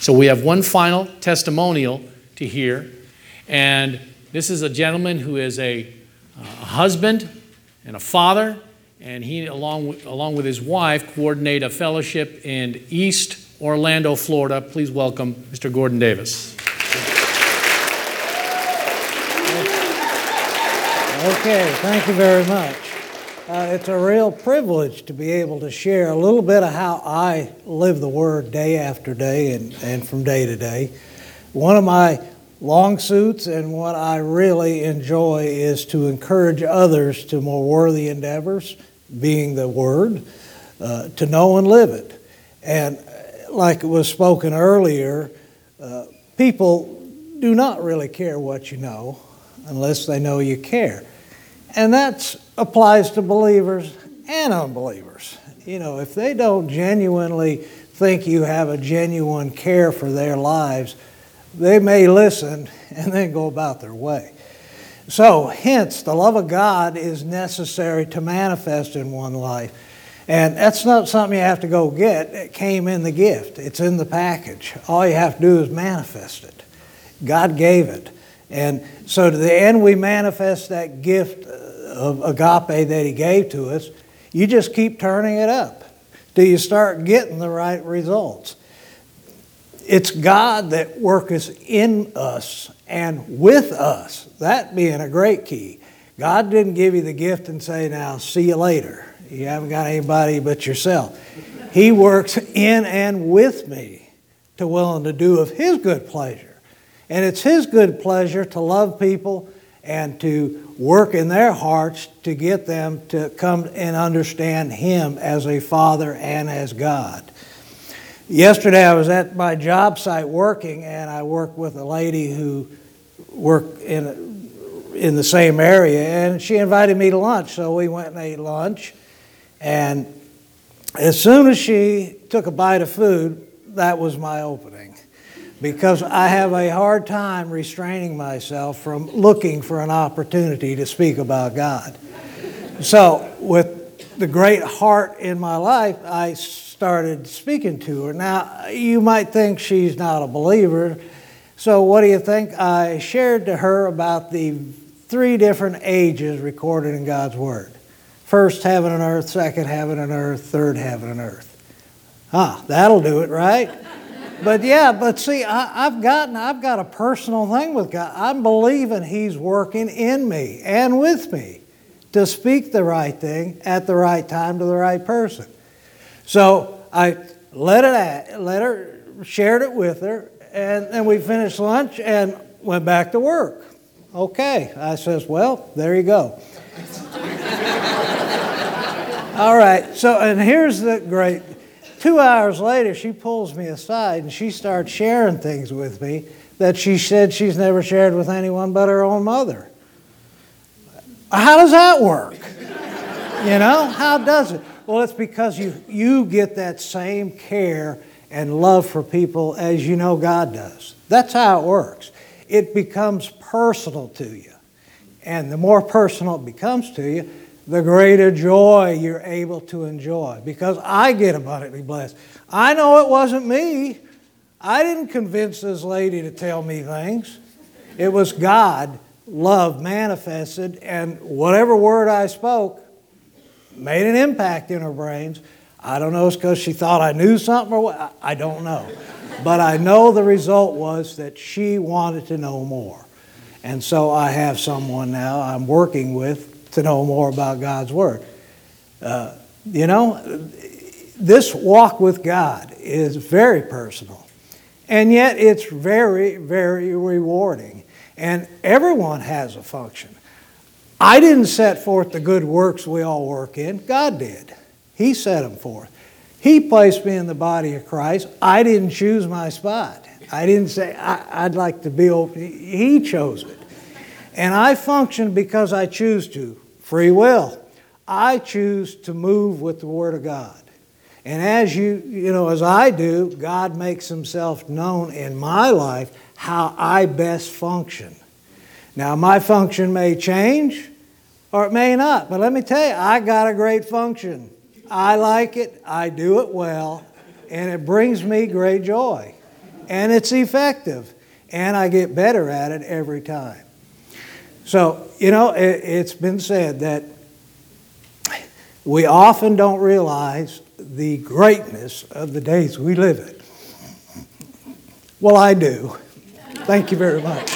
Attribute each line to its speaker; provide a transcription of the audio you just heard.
Speaker 1: So we have one final testimonial to hear. And this is a gentleman who is a husband and a father. And he, along with his wife, coordinate a fellowship in East Orlando, Florida. Please welcome Mr. Gordon Davis.
Speaker 2: Okay, thank you very much. It's a real privilege to be able to share a little bit of how I live the Word day after day and from day to day. One of my long suits and what I really enjoy is to encourage others to more worthy endeavors, being the Word, to know and live it. And like it was spoken earlier, people do not really care what you know unless they know you care. And that applies to believers and unbelievers. You know, if they don't genuinely think you have a genuine care for their lives, they may listen and then go about their way. So, hence, the love of God is necessary to manifest in one life. And that's not something you have to go get. It came in the gift. It's in the package. All you have to do is manifest it. God gave it. And so to the end we manifest that gift of agape that He gave to us, you just keep turning it up till you start getting the right results. It's God that worketh in us and with us, that being a great key. God didn't give you the gift and say, now, see you later. You haven't got anybody but yourself. He works in and with me to will and to do of His good pleasure. And it's His good pleasure to love people and to work in their hearts to get them to come and understand Him as a Father and as God. Yesterday I was at my job site working, and I worked with a lady who worked in the same area, and she invited me to lunch. So we went and ate lunch, and as soon as she took a bite of food, that was my opening. Because I have a hard time restraining myself from looking for an opportunity to speak about God. So with the great heart in my life, I started speaking to her. Now, you might think she's not a believer. So what do you think? I shared to her about the 3 different ages recorded in God's Word. First heaven and earth, second heaven and earth, third heaven and earth. That'll do it, right? But see, I've got a personal thing with God. I'm believing He's working in me and with me to speak the right thing at the right time to the right person. So I shared it with her, and then we finished lunch and went back to work. Okay, I says, well, there you go. All right, so, and here's the great, 2 hours later, she pulls me aside and she starts sharing things with me that she said she's never shared with anyone but her own mother. How does that work? You know, how does it? Well, it's because you get that same care and love for people as you know God does. That's how it works. It becomes personal to you. And the more personal it becomes to you, the greater joy you're able to enjoy. Because I get abundantly blessed. I know it wasn't me. I didn't convince this lady to tell me things. It was God, love manifested, and whatever word I spoke made an impact in her brains. I don't know if it's because she thought I knew something or what. I don't know. But I know the result was that she wanted to know more. And so I have someone now I'm working with to know more about God's Word. This walk with God is very personal. And yet it's very, very rewarding. And everyone has a function. I didn't set forth the good works we all work in. God did. He set them forth. He placed me in the body of Christ. I didn't choose my spot. I didn't say, I'd like to be open. He chose it. And I function because I choose to. Free will. I choose to move with the Word of God. And as as I do, God makes Himself known in my life how I best function. Now, my function may change or it may not, but let me tell you, I got a great function. I like it, I do it well, and it brings me great joy. and it's effective, and I get better at it every time. So, it's been said that we often don't realize the greatness of the days we live in. Well, I do. Thank you very much.